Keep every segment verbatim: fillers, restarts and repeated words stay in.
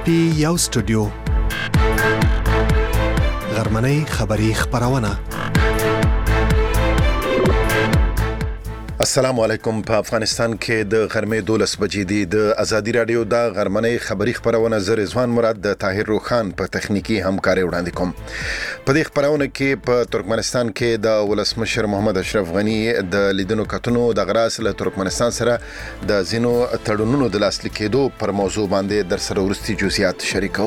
پی یو سټوډیو غرمنۍ خبری خبرونه. السلام علیکم. په افغانستان کې د غرمې دولس بجې دي. د ازادي رادیو د غرمنۍ خبری خبرونه زه رضوان مراد د طاهر روخان په تخنیکی همکاري وړاندې کوم. په دې خبرونه کې په ترکمنستان کې د ولسمشر محمد اشرف غنی د لیدنو کتنو د غراس له ترکمنستان سره د زینو تړونونو د لاسلیک کېدو پر موضوع باندې در سره ورستي جزئیات شریکو.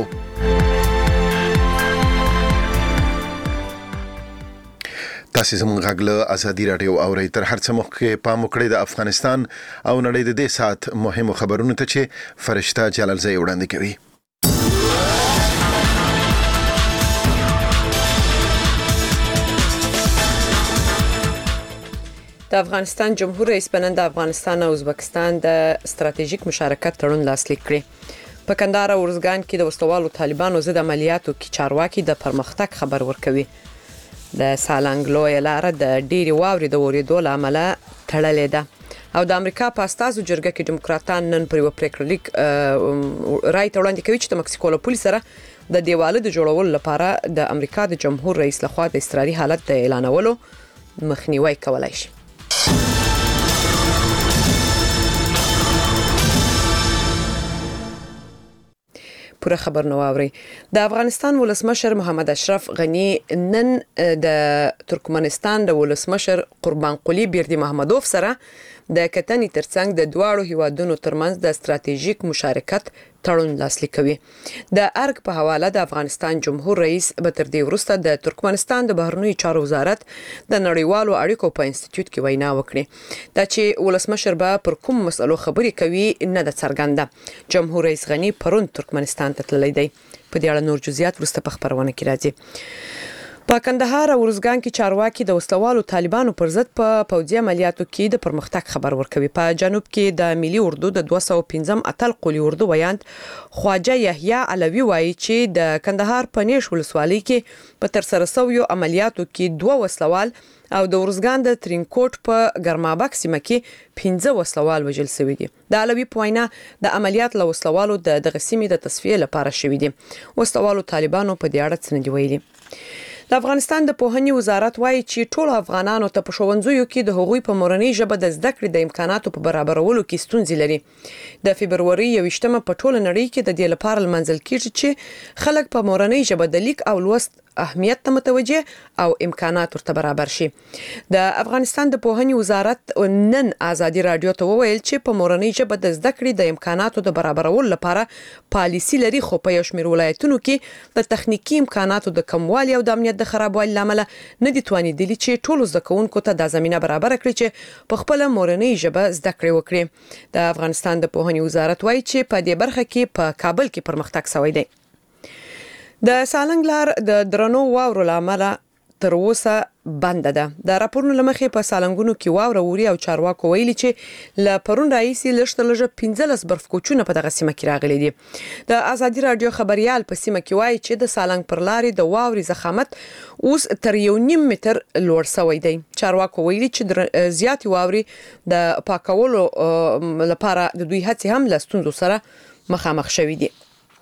تاسو زموږ غږ له ازادي رادیو اورئ. تر هر څه مخکې پام وکړئ د افغانستان او نړۍ د دې ساعت مهمو خبرونو ته چې فرشته جلالزی وړاندې کوي. د افغانستان جمهور رئیس په نن د افغانستان او ازبکستان د ستراتیژیک مشارکت تړون لاسلیک کړی. په کندهار او ارزګان کې د وسلوالو طالبانو ضد عملیاتو کې چارواکي د پرمختګ خبر ورکوي. د سالنګ لوی لار د ډيري واوري د ورېدو لامل تړلې ده او د امریکا په استازو جرګه کې دیموکراتان نن پر یو پریکړه لیک رائے وړاندې کوي چې د مکسیکو له پولیس سره د دیواله د جوړولو لپاره د امریکا د جمهور رئیس لخوا د اضطراري حالت د اعلانولو مخنیوي کولای شي. پوره خبر نو اوري. د افغانستان ولسمشر محمد اشرف غنی نن د ترکمنستان د ولسمشر قربان قلی بیردی محمدوف سره د کتنې ترڅنګ د دواړو هیوادونو ترمنځ د ستراتیژیک مشارکت تړون لاسلیک کوي. د ارګ په حواله د افغانستان جمهور رئیس به تر دې وروسته د ترکمنستان د بهرنیو چارو وزارت د نړیوالو اړیکو په انسټیټیوټ کې وینا وکړي. دا چې ولسمشر به پر کوم مسلو خبرې کوي نه د څرګنده. جمهور رئیس غنی پرون ترکمنستان ته تللی دی. په دې اړه نور جزئیات وروسته په خبرونه کې راځي. په کندهار او ارزګان کې چارواکي د وسلوالو طالبانو پر ضد په پوځي عملیاتو کې د پرمختګ خبر ورکوي. په جنوب کې د ملي اردو د دوه سوه پنځم اتل قولي اردو ویاند خواجه یحیی علوی وایي چې د کندهار په نیش ولسوالۍ کې په تر سره شویو عملیاتو کې دوه وسلوال او د ورزګان د ترینکوټ په ګرمابک سیمه کې پنځه وسلوال وژل شوي دي. د علوی په وینا د عملیات له وسلوالو د دغه سیمې د تصفیه لپاره شوي دي. وسلوالو طالبانو په دې اړه څه نه دی ویلي. د افغانستان د پوهنې وزارت وایي چې ټول افغانانو ته په ښوونځیو کې د هغوی په مورنۍ ژبه د زده کړې د امکاناتو په برابرولو کې ستونزې لري. د فبروري یوویشتمه په ټوله نړۍ کې د دې لپاره لمانځل کیږي چې خلک په مورنۍ ژبه د لیک او لوست اهمیت ته متوجه او امکانات ورته برابر شي. د افغانستان د پوهنې وزارت نن ازادي رادیو ته وویل چې په مورنۍ ژبه د زده کړې د امکاناتو د برابرولو لپاره پالیسي لري، خو په یو شمېر ولایتونو کې د تخنیکی امکاناتو د کموالي او د امنیت د خرابوالي لامل نه دي توانیدلي چې ټول زده کوونکو ته د زمينه برابر کړي چې په خپل مورنۍ ژبه زده کړې وکړي. د افغانستان د پوهنې وزارت وایي چې په دې برخه کې په کابل کې پرمختګ شوی دی. د سالنګ لار د درنو واورو لامل تر اوسه بند ده. د راپورونو لمخې په سالنګونو کې واوره ووري او چارواکو ویلي چې ل پرون رئیسي لشت لږه پنځلس برف کوچونه په دغه سیمه کې راغلي دي. د ازادي رادیو خبريال په سیمه کې وایي چې د سالنګ پر لارې د واوري زخامت اوس تر یو نیم متر لوړ شوی دی. چارواکو ویلي چې زیات واوري د پاکولو لپاره د دوی هڅې هم له ستونزو سره مخامخ شوي دي.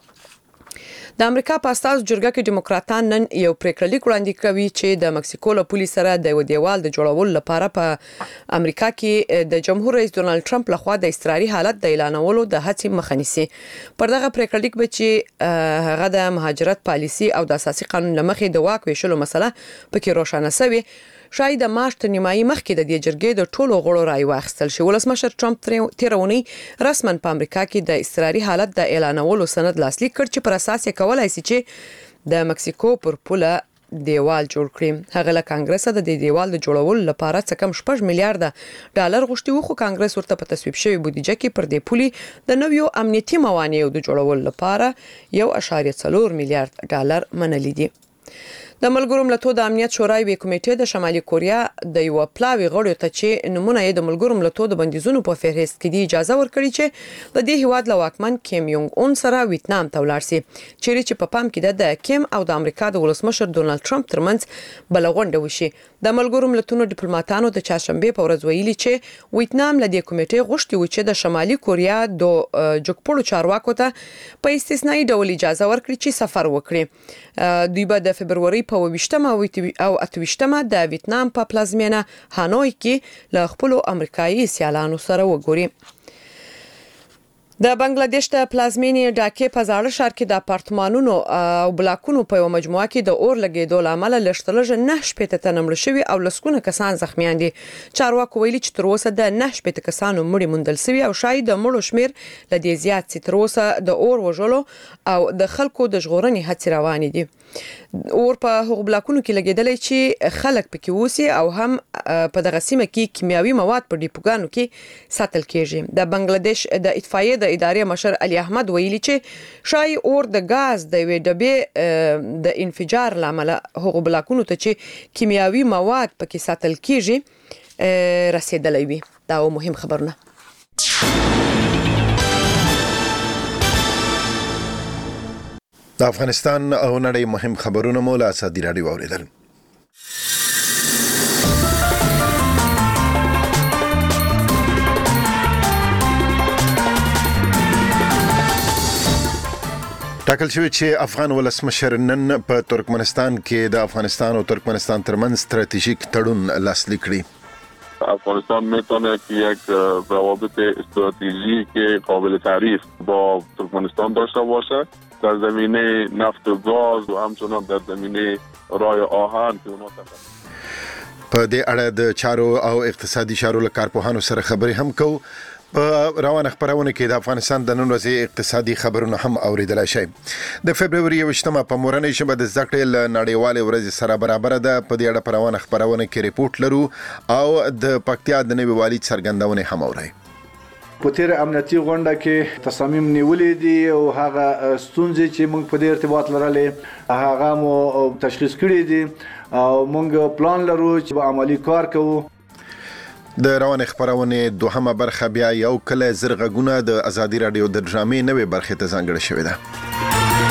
د امریکا په استازو جرګه کې دیموکراتان نن یو پریکړه لیک وړاندې کوي چې د مکسیکو له پولیس سره د یو دیوال د جوړولو لپاره په امریکا کې د جمهور رئیس ډونالد ټرمپ لخوا د اضطراري حالت د اعلانولو د هڅې مخه نیسي. پر دغه پریکړه لیک به چې هغه د مهاجرت پالیسي او د اساسي قانون لمخې د واک ویشلو مسله پکې روښانه شوی. شاید د مارچ تر نیمایي مخکې د دې جرګې د ټولو غړو رائے واخیستل شي. ولسمشر ټرمپ تیرونی رسماً په امریکا کې د اضطراري حالت د اعلانولو سند لاسلیک کړ چې پر اساس یې کولای شي چې د مکسیکو پر پوله دیوال جوړ کړي. هغه له کانګرس د دې دیوال د جوړولو لپاره څه کم شپږ میلیارډ ډالر غوښتي وو، خو کانګرس ورته په تصویب شوی بودیجه کې پر دې پولي د نویو امنیتي موانعو د جوړولو لپاره یو اعشاریه څلور میلیارډ ډالر منلي دي. د ملګرو ملتونو د امنیت شورای وی کمیټې د شمالي کوریا د یو پلاوی غړو ته چې نمونه یې د ملګرو ملتونو د بندیزونو په فهرست کې دی اجازه ورکړي چې د دې هیواد له واکمن کیم یونګ اون سره ویتنام ته ولاړ شي چیرې چې په پام کې د کیم او د امریکا د ولسمشر ډونالد ټرمپ ترمنځ بلغونډه وشي. د ملګرو ملتونو ډیپلوماټانو د چاشنبه په ورځ ویلي چې ویتنام له دې کمیټې غوښتي و چې د شمالي کوریا د جګپړو چارواکو ته په استثنایی ډول اجازه ورکړي چې سفر وکړي. دوی به د فبروري په ویشتمه او اتویشتمه د ویتنام په پلازمینه هانوی کې له خپل امریکایي سیالانو سره وګوري. د بنگلاديش د پلازمینې ډاکې په زاړه ښار کې د اپارتمانونو او بلاکونو په یو مجموعه کې د اور لګیدو لامل لشتلجه نه شپېته تنه مړ شوي او لسګونه کسان زخمیان دي. چارواکو ویلي چې تر اوسه د نه شپېته کسانو مړي موندل شوي او شاید د مړو شمیر لدې زیات سي. تر اوسه د اور وژلو او د خلکو د ژغورنې هڅې روانې دي. اور په هغو بلاکونو کې لګیدلې چې خلک پکې وسی او هم په دغه سیمه کې کیمیاوي مواد په ډیپوګانو کې ساتل کیږي. د بنگلاديش د اطفائیه د ادارې مشر علي احمد ویلي چې شای اور د غاز د وی ډبې د انفجار لامل هغو بلاکونو ته چې کیمیاوي مواد پکې ساتل کیږي رسیدلې وي. دا مهم خبرونه. د افغانستان او نړۍ مهم خبرونه مو له ازادي راډیو اوریدل. ټاکل شوی چې افغان ولسمشر نن په ترکمنستان کې د افغانستان او ترکمنستان ترمنځ استراتیژیک تړون لاسلیک کړي. افغانستان میتونه که یک روابط استراتژیک قابل تعریف با ترکمنستان داشته باشه در زمینه نفت و گاز و همچنان در زمینه رای آهن که اونا تخصص په دې اړه د چارو او اقتصادي چارو له کارپوهانو سره خبرې هم کوو. په روانه خبرونه کې د افغانستان د نن ورځې اقتصادي خبرونه هم اوریدلای شي. د فبرवरी یوشتمه په مورنۍ ژبه د زده کړې له نړیوالې ورځې سره برابر ده. په دې اړه په روانه خبرونه کې ریپورت لرو او د پکتیا د نوي والي څرګندونه هم اوري. په تیر امنیتي غونډه کې تصامیم نیولې دي او هغه ستونزې چې موږ په دې ارتباط لرلې هغه مو تشخیص کړې دي او موږ پلان لرو چې به عملی کار کوو. د روانه خبرونه دوهمه برخه بیا یو کله زرغونه د ازادي رادیو د ډرامې نوې برخه ته ځانګړې شوې ده.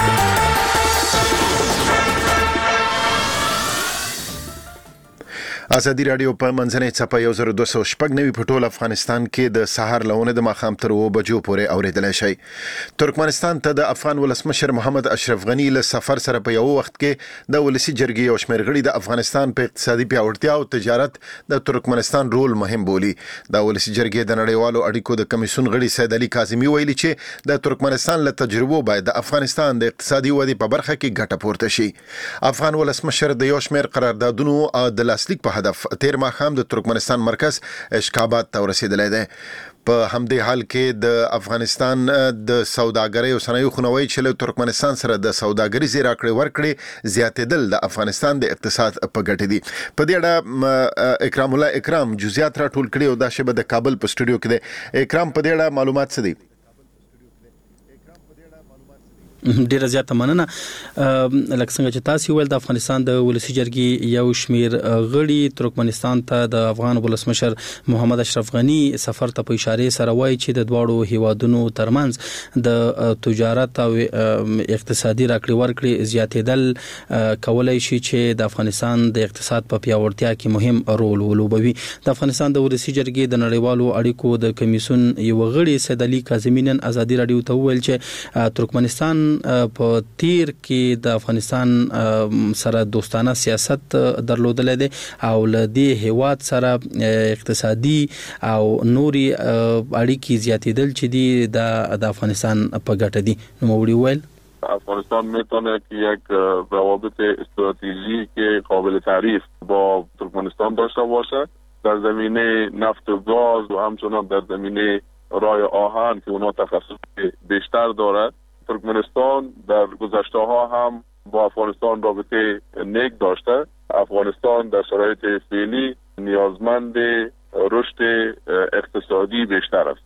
ازادي رادیو په منځنۍ چپه یو زر دوه سوه شپږ نوي په ټول افغانستان کې د سحر لونه د ماخام تر و بجو پورې اوریدلای شي. ترکمنستان ته د افغان ولسمشر محمد اشرف غنی له سفر سره په یو وخت کې د ولسی جرګې او شمېر غړي د افغانستان په اقتصادي پیاوړتیا او تجارت د ترکمنستان رول مهم بولي. د ولسی جرګې د نړیوالو اړیکو د کمیسیون غړي سید علي کاظمي ویلي چې د ترکمنستان له تجربو باید د افغانستان د اقتصادي ودې په برخه کې ګټه پورته شي. افغان ولسمشر د یو شمېر قراردادونو د لاسلیک په هدف تیر ماخام د ترکمنستان مرکز اشکابات ته ورسېدلی دی. په همدې حال کې د افغانستان د سوداګرۍ او صنایعو خونوي چې له ترکمنستان سره د سوداګریزې راکړې ورکړې زیاتېدل د افغانستان د اقتصاد په ګټه دي. په دې اړه اکرام الله اکرام جزئیات راټول کړي او دا شبه د کابل په سټوډیو کې دی. اکرام په دې اړه معلومات څه دي؟ ډیره زیاته مننه. لکه څنګه چې تاسو ویل د افغانستان د ولسی جرګې یو شمیر غړي ترکمنستان ته د افغان ولسمشر محمد اشرف غنی سفر ته په اشاره سره وایي چې د دواړو هیوادونو ترمنځ د تجارت او اقتصادي راکړې ورکړې زیاتېدل کولای شي چې د افغانستان د اقتصاد په پیاوړتیا کې مهم رول ولوبوي. د افغانستان د ولسی جرګې د نړیوالو اړیکو د کمیسیون یو غړي سید علي کاظمي نن ازادي رادیو ته ویل چې ترکمنستان په تیر کې د افغانستان سره دوستانه سیاست درلودل دي او له دې هیواد سره اقتصادي او نوري اړیکې زیاتېدل چې دي د افغانستان په ګټه دي. نو موږ ویل افغانستان میتونه که یک روابط استراتژیک قابل تعریف با ترکمنستان داشته باشه در زمینه نفت و گاز و همچنان در زمینه رای آهن که اونا تخصص بیشتر دارد. ترکمنستان در گذشته ها هم با افغانستان رابطه نیک داشته. افغانستان در شرایط فعلی نیازمند رشد اقتصادی بیشتر است.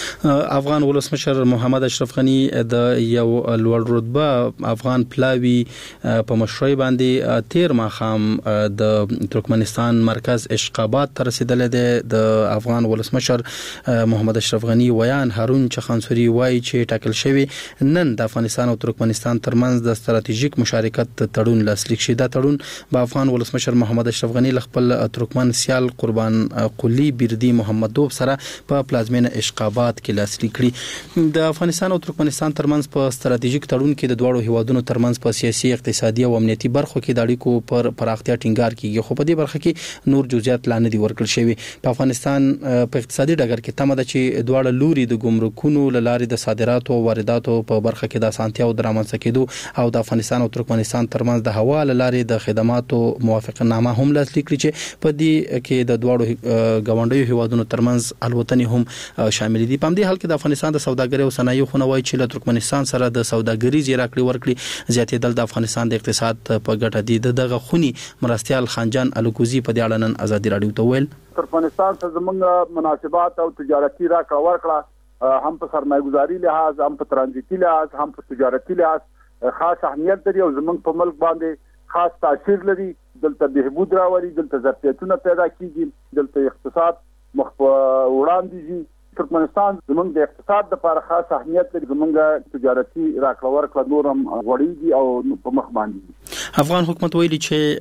افغان ولسمشر محمد اشرف غنی د یو لوړ رتبه افغان پلاوی په مشرۍ باندې تیر ماخام د ترکمنستان مرکز اشقاباد ته رسیدل دي. د افغان ولسمشر محمد اشرف غنی ویان هارون چخانسوري وایي چې ټاکل شوی نن د افغانستان او ترکمنستان ترمنځ د ستراتیژیک مشارکت تړون لاسلیک شي. دا تړون په افغان ولسمشر محمد اشرف غنی خپل ترکمن سیال قربان قلی بیردی محمدوف سره په پلازمینه اشقاباد کې لاسلیک کړي. د افغانستان او ترکمنستان ترمنځ په ستراتیژیک تړون کې د دوړو هیوادونو ترمنځ په سیاسي اقتصادي او امنیتي برخو کې د اړیکو پر پراختیا ټینګار کیږي، خو په دې برخه کې نور جزئیات لا نه دي ورکړل شوی. په افغانستان په اقتصادي ډګر کې تمه ده چې دوړو لوري د ګمرکونو لارې د صادراتو او وارداتو په برخه کې د اسانتیا او درآمد کېدو او د افغانستان او ترکمنستان ترمنځ د هوا لارې د خدماتو موافقتنامه هم لاسلیک کړي چې په دې کې د دوړو غونډیو هیوادونو ترمنځ الوتنې هم شامل دي. په دې حال کې د افغانستان د سوداګرۍ او صنایعو خونوي چې له ترکمنستان سره د سوداګریزي راکړې ورکړې زیاتېدل د افغانستان د اقتصاد په ګټه دي. دغه خوني مرستيال خانجان الکوزي په دې اړه نن ازادي رادیو ته ویل ترکمنستان سره زموږ مناسبات او تجارتي راکړه ورکړه هم په سرمایه‌ګذاري لحاظ، هم په ترانزیتي لحاظ، هم په تجارتي لحاظ خاص اهمیت لري او زموږ په ملک باندې خاص تاثیر لري. دلته بهبود راولي، دلته ظرفیتونه پیدا کیږي، دلته اقتصاد مخ په وړاندې ځي. ترکمنستان زموږ د اقتصاد لپاره خاص اهمیت لري. زموږ تجارتي راکړه ورکړه نورم غوړیږي او په مخ باندې. افغان حکومت ویلي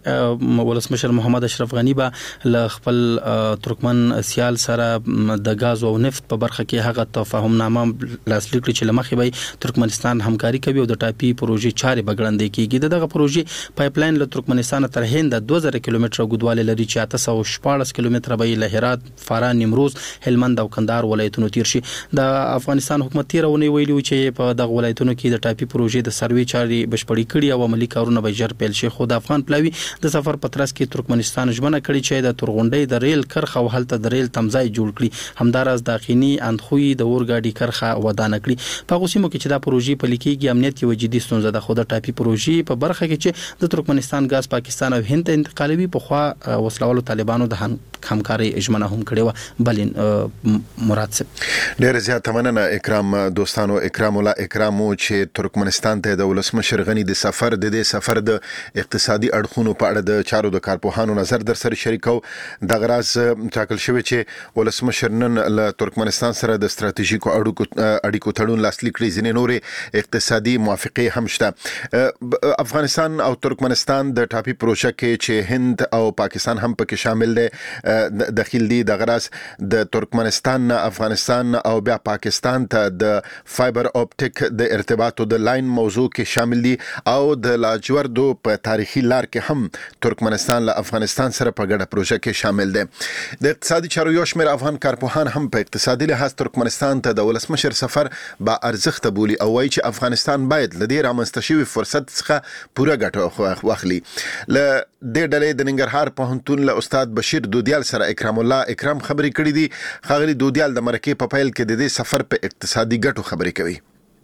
چې ولسمشر محمد اشرف غنی به ل خپل ترکمن سیال سره د غاز او نفت په برخه کې هغه تفاهمنامه لاسلیک کړي چې لمخې به ترکمنستان همکاري کوي او د ټاپي پروژې چارې بغړندې کیږي. دغه پروژې پایپلاین له ترکمنستان تر هند دوه زره کیلومتره اوږدوالی لري چې اته سوه شپاړس کیلومتره به له هرات، فراه، نیمروز، هلمند او کندهار ولایتونو تیر شي. د افغانستان حکومت تیرونه ویلي چې په دغه ولایتونو کې د ټاپي پروژې د سروې چارې بشپړې کړي او عملی کارونه به ژر پیل شي. خو د افغان پلاوی د سفر په ترڅ کې ترکمنستان ژمنه کړې چې د تورغونډۍ د ریل کرخه او هلته د ریل تمځای جوړ کړي. همداراز د اقینی اندخوی د اورګاډي کرخه ودانه کړي. په غوسیمو کې چې دا پروژې په لیکيږي امنیت یو جدي ستونزه ده. خو د ټاپي پروژې په برخه کې چې د ترکمنستان غاز پاکستان او هند ته انتقالوي په خوا وسلوالو طالبانو د همکاري ژمنه هم کړې و. بل مراد صاحب ډېر زیات مننه اکرام دوستانو. اکرام الله اکرامو چې ترکمنستان ته د ولسمشر غنی د سفر د دې سفر د اقتصادي اړخونو په اړه د چارو د کارپوهانو نظر در سره شریکو. د غراز ټاکل شوی چې ولسمشر نن له ترکمنستان سره د ستراتیژیکو اړیکو تړون لاسلیک کړي. ځینې نورې اقتصادي موافقې هم شته. افغانستان او ترکمنستان د ټاپي پروژه کې چې هند او پاکستان هم پکې شامل دي داخل دي. د غراز د ترکمنستان نه افغانستان او بیا پاکستان ته د فایبر اپټیک د ارتباطو د لاین موضوع کې شامل دي او د لاجوردو په تاریخي لار کې هم ترکمنستان له افغانستان سره په ګډه پروژه کې شامل دي. د اقتصادي چارو یو شمېر افغان کارپوهان هم په اقتصادي لحاظ ترکمنستان ته د ولسمشر سفر با ارزښت بولي او وایي چې افغانستان باید له دې رامنځته شوي فرصت څخه پوره ګټه واخلي. له دې ډلې د ننګرهار پوهنتون له استاد بشیر دودیال سره اکرام الله اکرام خبرې کړې دي. خاغلی دودیال د مرکې په پیل کې د دې سفر په اقتصادي ګټو خبرې کوي.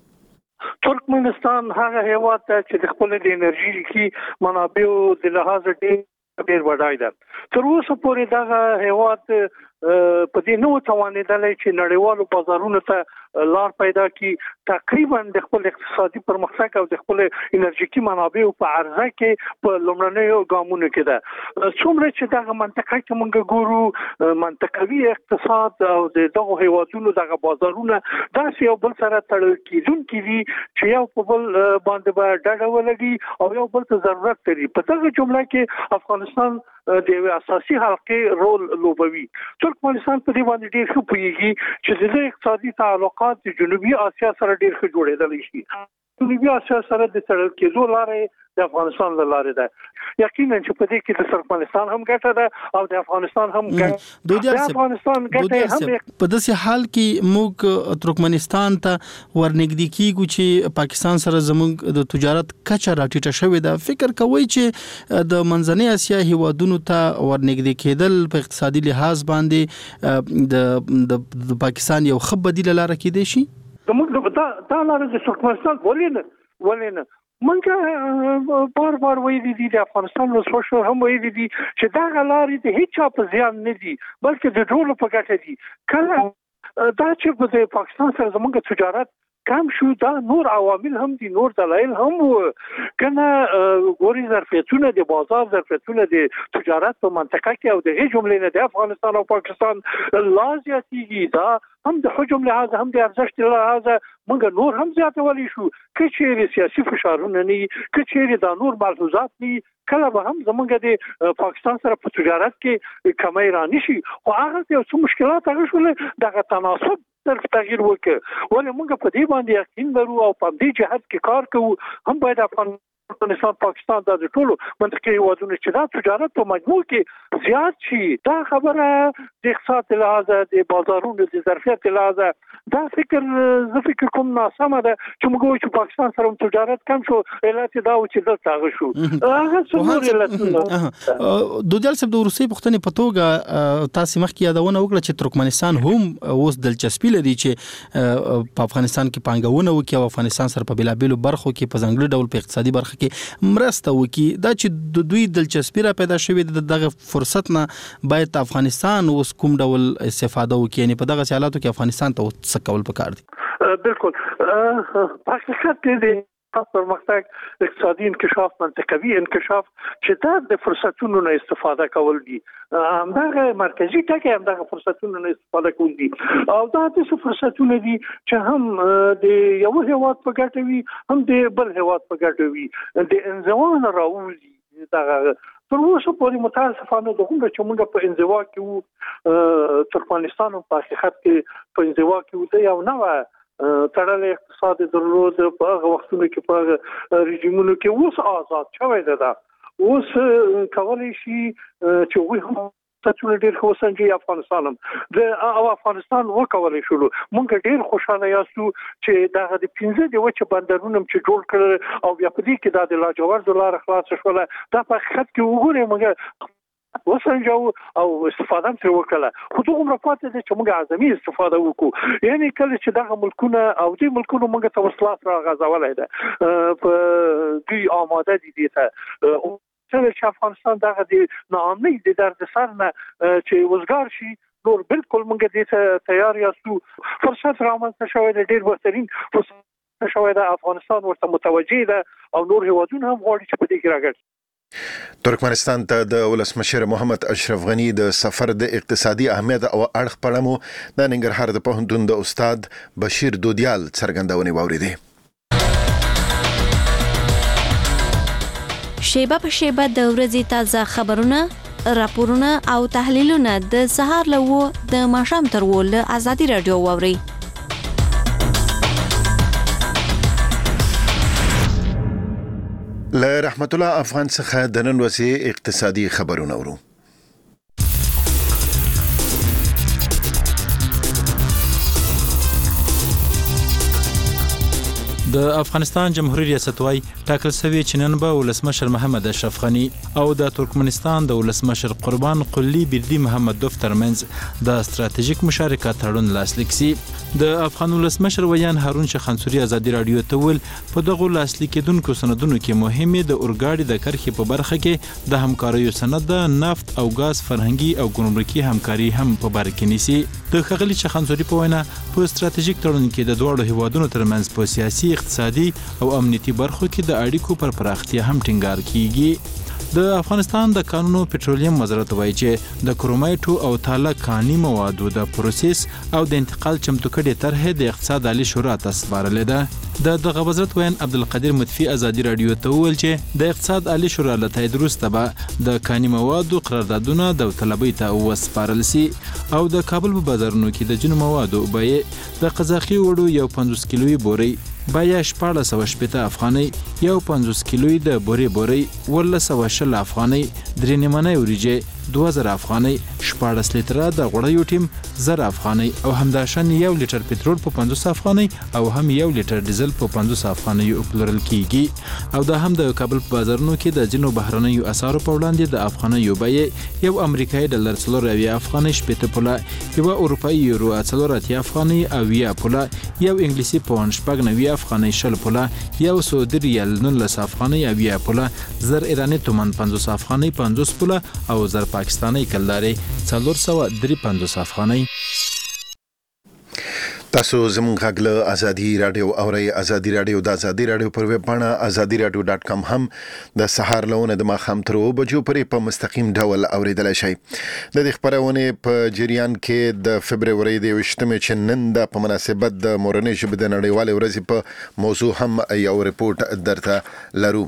ترکمنستان هغه هیواد چې د خپل د انرژي کې منابعو د لحاظ ډېر ډېر وړای ده. تر اوسه پورې دغه هیواد په دې نو توانیدل چې نړیوالو بازارونو ته لار پیدا کی تقریبا د خپل اقتصادي پرمختګ او د خپل انرژیکي منابعو په عرضه کې په لومړنیو ګامونو کې ده. څومره چې دغه منطقه کې موږ ګورو منطقوي اقتصاد او دغه هیوادونو دغه بازارونه داسې یو بل سره تړل کیدونکي دي چې یو په بل باندې به ډډه ولګي او یو بل ته ضرورت لري. په دغه جمله کې افغانستان د اساسي حلقې رول لوبوي. ترکمنستان په دې باندې ډېر ښه پوهیږي چې د اقتصادي تعلقات د جنوبي اسیا سره ډېر ښه جوړېدلی شي. جنوبي اسیا سره د تړل کېدو لارې د افغانستان له لارې ده. یقینا چې په دې کې د ترکمنستان هم ګټه ده او د افغانستان هم ګټه ده. د افغانستان ګټه هم په داسې حال کې موږ ترکمنستان ته ورنږدې کیږو چې پاکستان سره زموږ د تجارت کچه راټیټه شوې ده. فکر کوئ چې د منځنۍ اسیا هیوادونو ته ورنږدې کېدل په اقتصادي لحاظ باندې د د پاکستان یو ښه بدیل لاره کېدای شي؟ زموږ دا دا لاره د ترکمنستان ولې نه ولې نه موږ بار بار ویلي دي د افغانستان ولسمشر هم ویلي دي چې دا لارې د هیڅ چا په زیان نه دي بلکې د ټولو په ګټه دي. کله دا چې په پاکستان سره زموږ تجارت کم شو دا نور عوامل هم دي نور دلایل هم کنه ګوري ظرفیتونه د بازار ظرفیتونه د تجارت په منطقه کې او د هغې جملې نه د افغانستان او پاکستان لا زیاتېږي دا هم د حجم لحاظ هم د ارزښت لحاظ موږ نور هم زیاتولی شو که چیرې سیاسي فشارونه نه وي که چیرې دا نور ملحوظات نه وي کله به هم زموږ د پاکستان سره په تجارت کې کمی رانشي خو هغه یو څه مشکلات هغه شول دغه تناسب طرف تغییر وکړ ولې موږ په دې باندې یقین لرو او په دې جهت کې کار کوو هم باید افغانستان پاکستان د ټولو منطقي هیوادونو چې دا تجارت په مجموع کې زیات شي دا خبره د اقتصاد لحاظ د بازارونو د ظرفیت لحاظ دا فکر زه فکر کوم ناسمه ده چې موږ وایو چې پاکستان سره تجارت کم شو علت دا و چې دلته هغه شو هغه څه علتونه دودیال صاحب د روسي پښتنې په توګه تاسو مخکې یادونه وکړه چې ترکمنستان هم اوس دلچسپي لري چې په افغانستان کې پانګونه وکړي او افغانستان سره په بلابلو برخو کې په ځانګړي ډول په اقتصادي برخه کې مرسته وکړي دا چې د دوی دلچسپي را پیدا شوې دغه فرصت نه باید افغانستان اوس کوم ډول استفاده وکړي یعنی په دغه حالاتو کې افغانستان ته څه کول پکار دي بالکل په حقیقت کې پرمختګ اقتصادي انکشاف منطقوي انکشاف چې دا د فرصتونو نه استفاده کول دي همدغه مرکزی ټکی همدغه فرصتونو نه استفاده کول دي او دا د فرصتونو دي چې هم د یو هیواد په ګټه وي هم د بل هیواد په ګټه وي د انزوا راوځي دا تر اوسه پورې متاسفانه دغه چې موږ په انزوا کې وو ترکمنستان په حقیقت کې په انزوا کې وو د یو نوې تړلې اقتصاد درلود په هغه وختونو کې په رژیمونو کې اوس آزاد شوی ده اوس کولای شي چې وي هم تاسو ډیر خو څنګه افغانستان هم د او افغانستان وکولای شو مونږ ډیر خوشاله یاستو چې دا د پنځه د وچه بندرونو چې جوړ کړل او بیا په دې کې د لاجورد دلار خلاص شول دا په حقیقت کې وګورئ موږ وسنجو او استفاده تر وکړه خو دوه مرفات دي چې موږ اعظمي استفاده وکړو یعنی کله چې دغه ملکونه او دې ملکونو موږ ته وصلات را غځولای ده په دوی آماده دي دي ته چې افغانستان دغه د ناامنۍ د درد سر نه چې وزګار شي نور بالکل موږ دې ته تیار یاستو فرصت رامنځته شوی دی ډیر بهترین فرصت شوی دی افغانستان ورته متوجه ده او نور هیوادونه هم غواړي چې په دې کې راګرځي ترکمنستان ته د ولسمشر محمد اشرف غنی د سفر د اقتصادي اهمیت او اړخ په اړه مو د ننګرهار د پوهنتون د استاد بشیر دودیال څرګندونې واوریدې. شیبه په شیبه د ورځې تازه خبرونه، راپورونه او تحلیلونه د سهار له و د ماښام تر و له ازادي رادیو واوري. له رحمت الله افغان څخه د نن ورځې اقتصادي خبرونه ورو. د افغانستان جمهوریت ریاست وايي ټاکل شوی چې نن به ولسمشر محمد اشرف غنی او د ترکمنستان د ولسمشر قربان قلی بردی محمدوف ترمنځ د استراتیژیک مشارکت تړون لاسلیک شي. د افغان ولسمشر ویان هارون شخنصوري ازادي رادیو ته ول په دغه لاسلیکیدونکو سندونو کې مهمه د اورګاډي د کرخې په برخه کې د همکاریو سند د نفت او غاز فرهنګي او ګمرکي همکاري هم په بر کې نیسي. د خغلی شخنصوري په وینا په استراتیژیک تړون کې د دوه هیوادونو ترمنځ په سیاسي اقتصادي او امنیتي برخو کې د اړیکو پر پراختیا هم ټینګار کیږي. د افغانستان د کانونو پټرولیم وزارت وایي چې د کرومایټو او تاله کاني موادو د پروسس او د انتقال چمتو کړي طرح د اقتصاد عالی شورا ته سپارلې ده. د دغه وزارت وین عبدالقدیر مطفی ازادي رادیو ته وویل چې د اقتصاد عالی شورا له تایید وروسته به د کاني موادو قراردادونه د طلبۍ ته وسپارل شي او د کابل په بازارونو کې د جنو موادو بیې د قزاقي وړو یو پنځوس کیلوي بوري بایا شپاړس سوه شپېته افغانۍ، یو پنځوس کیلوي د بورې بورۍ ولس سوه شل افغانۍ، درې نیمنۍ وریجې دوه زره افغانۍ، شپاړس لیټره د غوړیو ټیم زر افغانۍ او همداشان یو لیټر پټرول په پنځوس افغانۍ او هم یو لیټر ډیزل په پنځوس افغانۍ پلورل کیږي. او دا هم د کابل په بازارونو کې د جنو بهرنیو اسعارو په وړاندې د افغانۍ بیې یو امریکایي ډالر څلور اویا افغانۍ شپېته پوله، یو اروپایي یورو څلور اتیا افغانۍ اویا پوله، یو انګلیسي پاونډ شپږ نوي افغانۍ شل پوله، یو سعودي ریال نولس افغانۍ اویا پوله، زر ایراني تومان پنځوس افغانۍ پنځوس پوله او زر پاکستاني کلداري څلور سوه درې پنځوس افغانۍ. تاسو زموږ غږ له ازادي رادیو اورئ. ازادي رادیو د ازادي رادیو پر ویب پاڼه ازادي رادیو ډاټ کام هم د سهار لهونه د ماښام تر اوه بجو پورې په مستقیم ډول اوریدلای شئ. د دې خبرونه په جریان کې د فبرवरी د یوویشتمې چې نن د په مناسبت د مورنۍ ژبې د نړیوالې ورځې په موضوع هم یو ریپورت درته لرو.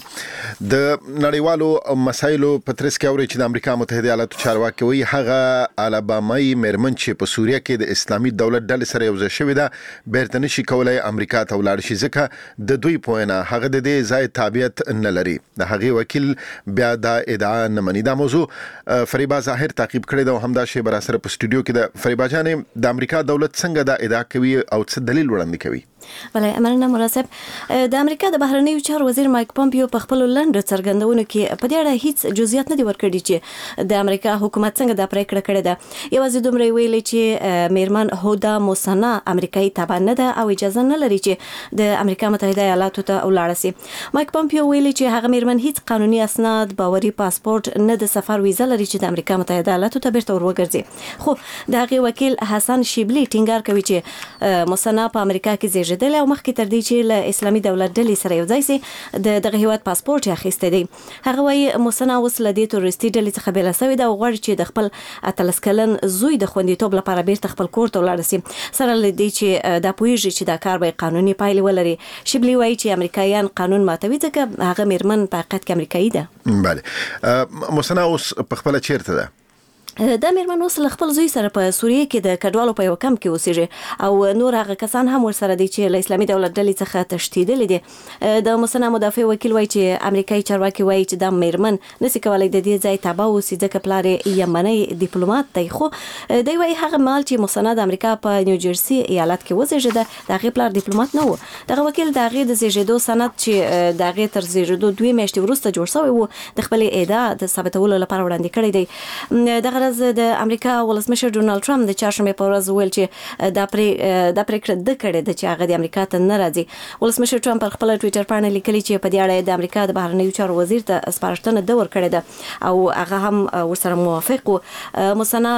د نړیوالو مسایلو په ترڅ کې اوري چې د امریکا متحده ایالاتو چارواکي وایي هغه الابامای میرمن چې په سوریه کې د اسلامي دولت ډلې سره یو ځای شوې ده بیرته نشي کولای امریکا ته ولاړ شي ځکه د دوی پوینه هغه د دې ځای تابعیت نه لري. د هغې وکیل بیا دا ادعا نه مني. دا موضوع فریبا ظاهر تعقیب کړی ده او همدا شی بر سره په سټوډیو کې د فریبا جانې د امریکا دولت څنګه دا ادعا کوي او څه دلیل وړاندې کوي؟ بله مننه مراسب. د امریکا د بهرنیو چارو وزیر مایک پومپیو په خپل لنډ څرګندونو کې په دې اړه هیڅ جزئیات نه دي ورکړي چې د امریکا حکومت څنګه دا پریکړه کړې ده. یوازې دومره ویلي چې میرمن هودا موسنا امریکایي تابع نه ده او اجازه نه لري چې د امریکا متحده ایالاتو ته ولاړ شي. مایک پومپیو ویلي چې هغه میرمن هیڅ قانوني اسناد، باوري پاسپورت نه د سفر ویزه لري چې د امریکا متحده ایالاتو ته بیرته ورګرځي. خو د هغې وکیل حسن شیبلی ټینګار کوي چې موسنا په امریکا کې زیږیدلې او مخکې تر دې چې له اسلامي دولت ډلې سره یو ځای سي د دغه هیواد پاسپورت یې اخیستی دی. هغه وایي موسنا اوس له دې تروریستي ډلې څخه بېله سوې ده او غواړي چې د خپل اتلس کلن زوی د خوندیتوب لپاره بیرته خپل کور ته ولاړ سي، سره له دې چې دا پوهیږي چې دا کار به قانوني پایلې ولري. شیبلی وایي چې امریکایان قانون ماتوي ځکه هغه میرمن په حقیقت کې امریکایي ده. بله موسنا اوس په خپله چیرته ده؟ دا میرمن اوس له خپل زوی سره په سوریه کې د کډوالو په یو کمپ کې اوسېږي او نور هغه کسان هم ورسره دي چې له اسلامي دولت ډلې څخه تښتېدلي دي. د موسنا مدافع وکیل وایي چې امریکایي چارواکي وایي چې دا میرمن نشي کولی د دې ځای تابع اوسي ځکه پلار یې یمنی ډیپلوماټ دی. خو دوی وایي هغه مهال چې موسنا د امریکا په نیوجرسي ایالت کې وزېږېده د هغې پلار ډیپلوماټ نه و. دغه وکیل د هغې د زېږېدو سند چې د هغې تر زېږېدو دوې میاشتې وروسته جوړ شوی و د خپلې ادعا د ثابتولو لپاره وړاندې کړی دی. دغه ورځ د امریکا ولسمشر ډونالد ټرمپ د چهارشنبې په ورځ ویل چې دا پرې دا پریکړه د کړې ده چې هغه د امریکا ته نه راځي. ولسمشر ټرمپ پر خپل ټویټر باندې لیکلي چې په دې اړه د امریکا د بهرنیو چارو وزیر ته سپارښتنه ده ورکړې ده او هغه هم ورسره موافق و. موسنا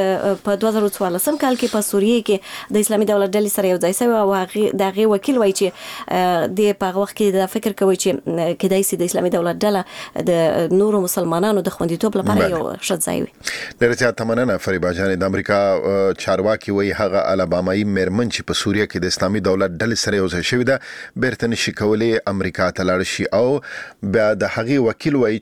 په دوه زره څوارلسم کال کې په سوریه کې د اسلامي دولت ډلې سره یو ځای شوی او هغې د هغې وکیل وایي چې د په هغه وخت کې دا فکر کوي چې کیدای شي د اسلامي دولت ډله د نورو مسلمانانو د خوندیتوب لپاره یو ښه ځای وي. ډېره زیاته مننه فریبا جانې. د امریکا چارواکي وایي هغه الابامایي میرمن چې په سوریه کې د اسلامي دولت ډلې سره یو ځای شوې ده بیرته نشي کولی امریکا ته لاړ شي او بیا د هغې وکیل وایي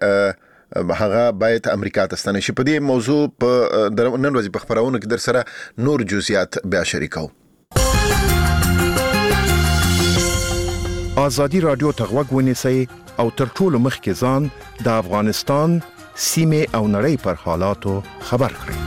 چې هغه باید امریکا ته ستنه شي. په دې موضوع په نن ورځې په خبرونو کې در سره نور جزئیات بیا شریکو. ازادي رادیو ته غوږ ونیسئ او تر ټولو مخکې ځان د افغانستان سیمه او نړۍ پر حالاتو خبر کړئ.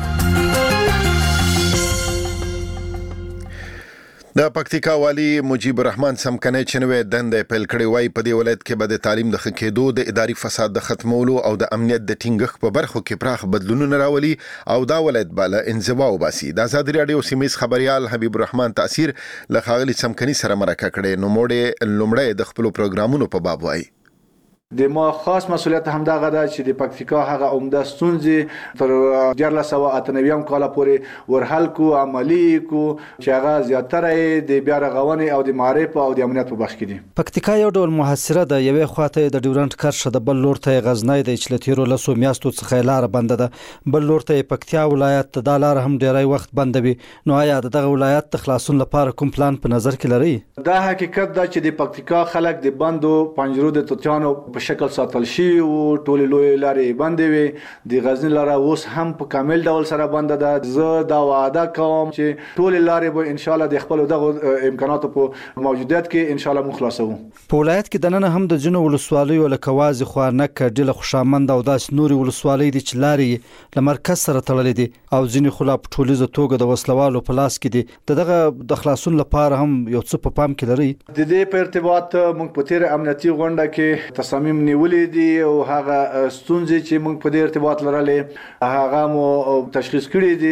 د پکتیکا والی مجیب الرحمن سمکنه چې نوې دندې پیل کړې وای په دې ولایت کې به د تعلیم د ښه کېدو، د اداري فساد د ختمولو او د امنیت د ټینګښت په برخو کې پراخ بدلونونه راولي او دا ولایت بالا انزوا وباسي. د ازادي رادیو سیمې خبريال حبیب الرحمن تاثیر له ښاغلي سمکني سره مرکه کړې. نو موږ لومړی د خپل پروګرامونو په باب وای. د ما خاص مسولیت هم دغه ده چې د پکتیکا هغه عمده ستونزې تر دیارلس سوه اته نوي کال پورې ورحل کو عملی کو چې هغه زیاتره د بیا رغونې او د معرفت او د امنیت په بخش کې دي. پکتیکا یو ډول محاصره ده. یوې خواته د ډیورنټ کرښه د بل لور ته غزنی د چلتیرو لسو میاشتو څخه لار بنده ده، بل لور ته پکتیا ولایت د لار هم ډیری وخت بندوي. نو آیا دغه ولایت د خلاصون لپاره کوم پلان په نظر کې لري؟ دا حقیقت ده چې د پکتیکا خلک د بندو پنجرو د توتیانو شکل ساتل شي او ټول لوی لارې بندې وي. د غزنی لاره اوس هم په کامل ډول سره بنده ده. زه دا وعده کوم چې ټول لارې به ان شاء الله د خپل دغه امکاناتو په موجودیت کې ان شاء الله مخلصو. په ولایت کې د نن هم د جنو ولسوالیو لکه وازي خوانک ډله خوشامند او داس نوري ولسوالۍ د چلاري ل مرکز سره تړلې دي او ځینې خلا په ټولیزه توګه د وسلوالو په لاس کې دي. دغه د خلاصون لپاره هم یو څه په پام کې لري. د دې په ارتباط موږ په تیر امنیتي غونډه کې تصامیم نیولې دي او هغه ستونزې چې موږ په دې ارتباط لرلې هغه مو تشخیص کړې دي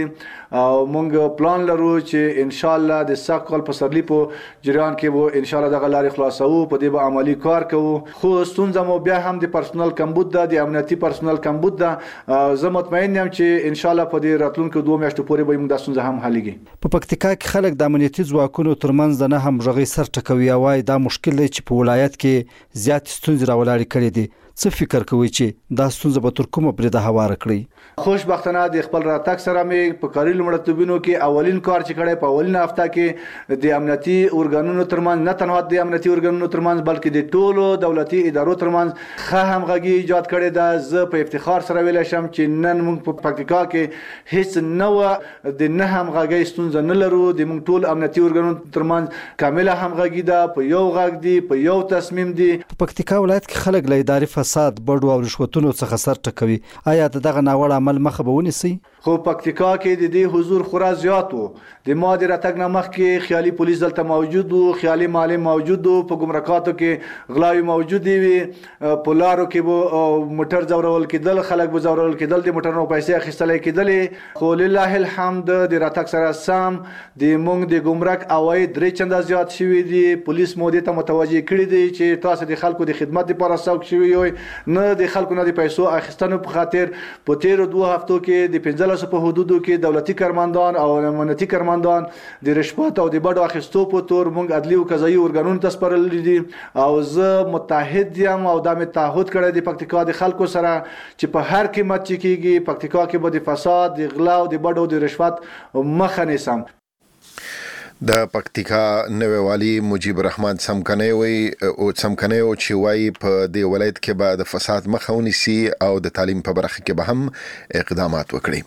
او موږ پلان لرو چې ان شاء الله د سخت کال په سرلی په جریان کې وو ان شاء الله دغه لارې خلاصو په دې به عملی کار کوو. خو ستونزه مو بیا هم د پرسونل کمبود ده، د امنیتي پرسونل کمبود ده. زه مطمئن یم چې ان شاء الله په دې راتلونکو دوه میاشتو پورې به موږ د ستونزه هم حلېږي. په پکتیکا کې خلک د امنیتي ځواکونو ترمنځ د نه همغږۍ سر ټکوي او وايي دا مشکل دی چې په ولایت کې زیات ستونزې راولاړې کړې دي. څه فکر کوي چې دا ستونزه به تر کومه بریده هواره کړي؟ خوشبختانه د خپل راتګ سره مې په کاري لومړیتوبونو کې اولین کار چې کړی په اولین هفته کې د امنیتي ارګانونو ترمنځ، نه تنها د امنیتي ارګانونو ترمنځ بلکې د ټولو دولتي ادارو ترمنځ ښه همغږي ایجاد کړې ده. زه په افتخار سره ویلی شم چې نن موږ په پکتیکا کې هیڅ نوع د نه همغږۍ ستونزه نه لرو. د موږ ټول امنیتي ارګانونو ترمنځ کامله همغږي ده، په یو غږ دي، په یو تصمیم دي. په پکتیکا ولایت کې خلک له اداري فساد، بډو او رشوتونو څخه سر ټکوي. آیا دغه ناوړه عمل مخه به ونیسي؟ خو پکتیکا کې د دې حضور خورا زیات وو. د ما د راتګ نه مخکې خیالي پولیس دلته موجود وو، خیالي معلم موجود وو، په ګمرکاتو کې غلاوي موجودې وي، په لارو کې به موټر ځورول کېدل، خلک به ځورول کېدل، د موټرونو پیسې اخیستلې کېدلې. خو لله الحمد د راتګ سره سم د موږ د ګمرک عواید درې چنده زیات شوي دي. پولیس مو دې ته متوجه کړي دي چې تاسو د خلکو د خدمت لپاره څوک شوي یو، نه د خلکو نه د پیسو اخیستنو په خاطر. په تیرو دوه هفتو کې د پنځلسو په حدودو کې دولتي کارمندان او امنیتي کارمندان د رشوت او د بډو اخیستو په تور موږ عدلي او قضایي ارګانونو ته سپارلي دي. او زه متحد یم او دا مې تعهد کړی د پکتیکا د خلکو سره چې په هر قیمت چې کېږي پکتیکا کې به د فساد، د غلا او د بډو د رشوت مخه نیسم. د پکتیکا نوې والی مجيب الرحمن سمکنه وي او سمکنه او چې وایي په دې ولایت کې به د فساد مخه ونیسي او د تعلیم په برخه کې به هم اقدامات وکړي.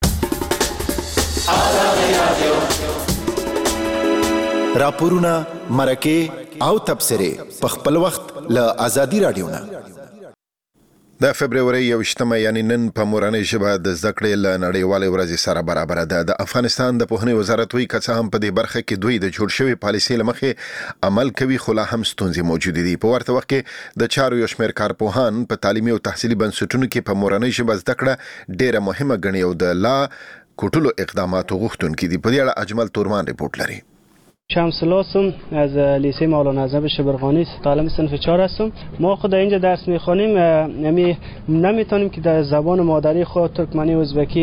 راپورونه، مرکه او تبصره په خپل وخت له ازادي رادیو نه. د فبرवरी یوشتمه یعنی نن په مورنۍ ژبه د زده کړې له نړیوالې ورځې سره برابر ده. د افغانستان د پوهنې وزارت وایي که څه هم په دې برخه کې دوی د جوړ شوي پالیسۍ له مخې عمل کوي خو لا هم ستونزې موجودې دي. په ورته وخت کې د چارو یو شمېر کارپوهان په تعلیمي او تحصیلي بنسټونو کې په مورنۍ ژبه زده کړه ډېره مهمه ګڼي او د لا کوټلو اقداماتو غوښتونکي دي. په دې اړه اجمل تورمان ریپورت لري. شمس لاسم از لیسه مولانا اعظم شبرخانی طالب صنف چهار هستم. ما خود اینجا درس میخوانیم، نمی نمیتونیم که در زبان مادری خود ترکمنی و ازبکی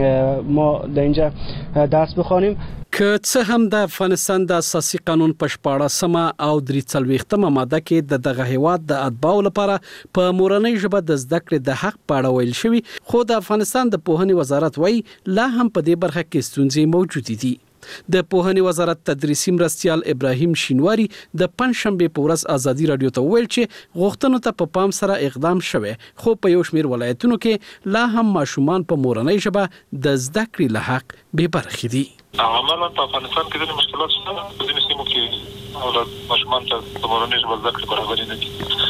ما در اینجا درس بخوانیم. که څه هم د افغانستان د اساسي قانون په شپاړسمه او درې څلوېښتمه ماده کې د دغه هیواد د اتباعو لپاره په مورنۍ ژبه د زده کړې د حق په اړه ویل شوي، خو د افغانستان د پوهنې وزارت وایي لا هم په دې برخه کې ستونزې موجودې دي. د پوهنې وزارت تدریسي مرستیال ابراهیم شینواری د پنځشنبه په ورځ ازادي رادیو ته ویل چې غوښتنو ته په پام سره اقدام شوه، خو په یو شمېر ولایتونو کې لا هم ماشومان په مورنۍ ژبه د زده کړې له حق بې برخې دي. عملاً په افغانستان کې د مشکلات شته، په ځینو سیمو کې اولاد ماشومان ته په مورنۍ ژبه زده کړې برابرې نه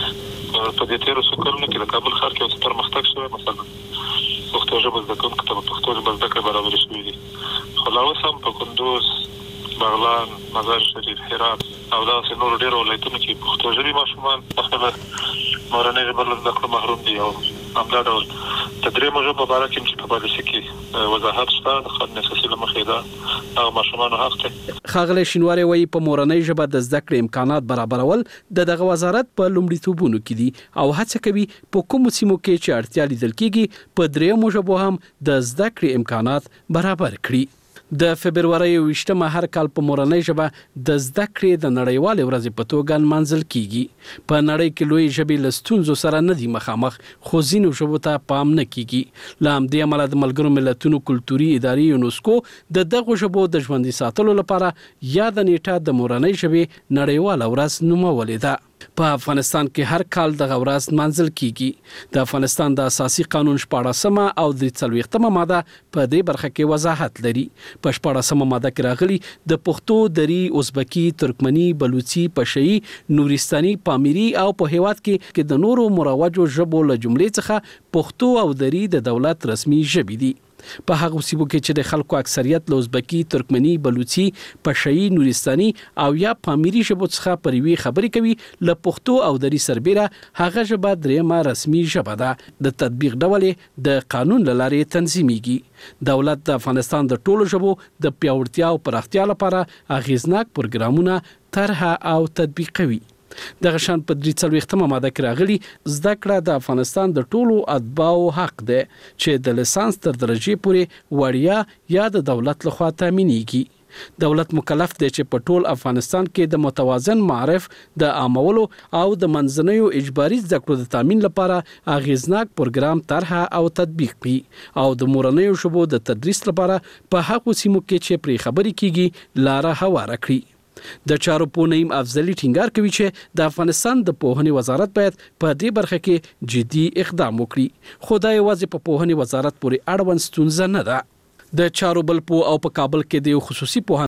دي. په دې تیرو څو کلونو کې د کابل ښار کې اوس پرمختګ شوی، مثلا پښتو ژبه زده کوونکو ته په پښتو ژبه زده کړې برابرې شوې دي. خو لا اوس هم په کندوز، بغلان، مزار شریف، هرات او داسې نورو ډېرو ولایتونو کې پښتو ژبې ماشومان په خپله مورنۍ ژبه له زده کړو محروم دي. او همدا ډول د درېیمو ژبو په باره کې چې په پالیسي کې وضاحت شته، د قانون اساسي له مخې ده او ماشومانو حق دی. ښاغلی شینواری وایي په مورنۍ ژبه د زده کړې امکانات برابرول د دغه وزارت په لومړیتوبونو کې دي او هڅه کوي په کومو سیمو کې چې اړتیا لیدل کېږي په درېیمو ژبو هم د زده کړې امکانات برابر کړي. د فبرवरी یوشتمه هر کال په مورنۍ ژبه د زده کړې د نړیوالې ورځې په توګه نمانځل کیږي. په نړۍ کې لوی ژبې له ستونزو سره نه دي مخامخ، خو ځینو ژبو ته پام نه کیږي. له همدې امله د ملګرو ملتونو کلتوري ادارې یونسکو د دغو ژبو د ژوندي ساتلو لپاره یاده نیټه د مورنۍ ژبې نړیواله ورځ نومولې ده. په افغانستان کې هر کال دغه ورځ نمانځل کیږي. د افغانستان د اساسي قانون شپاړسمه او درې څلوېښتمه ماده په دې برخه کې وضاحت لري. په شپاړسمه ماده کې راغلي د پښتو، دری، ازبکی، ترکمنی، بلوچي، پشهي، نورستاني، پامیري او په هیواد کې کې د نورو مروجو ژبو له جملې څخه پښتو او دری د دولت رسمي ژبې دي. په هغه سیمو کې چې د خلکو اکثریت له ازبکی، ترکمني، بلوچي، پشهي، نورستاني او یا پامیري ژبو څخه پروي خبرې کوي، له پښتو او دري سربېره هغه ژبه درېمه رسمي ژبه ده. د تطبیق ډول د قانون له لارې تنظیمېږي. دولت د افغانستان د ټولو ژبو د پیاوړتیا او پراختیا لپاره اغیزناک پروګرامونه طرح او تطبیق کوي. دغه شان په درې څلوېښتمه ماده کې راغلي زده کړه د افغانستان د ټولو اتباعو حق دی چې د لیسانس تر درجې پورې وړیا یا د دولت لخوا تامینېږي. دولت مکلف دی چې په ټول افغانستان کې د متوازن معرف د عامولو او د منځنیو اجباري زده کړو د تامین لپاره اغیزناک پروګرام طرح او تطبیق کړي او د مورنیو ژبو د تدریس لپاره په هغو سیمو کې چې پرې خبرې کیږي لاره هواره کړي. د چارو پونیم افضلی ټینګار کوي چې د افغانستان د پوهنې وزارت باید په دې برخه کې جدي اقدام وکړي، خو دا یوازې په پوهنې وزارت پورې اړوند ستونزه نه ده. د چارو بل پو او په کابل کې د خصوصي پوهنې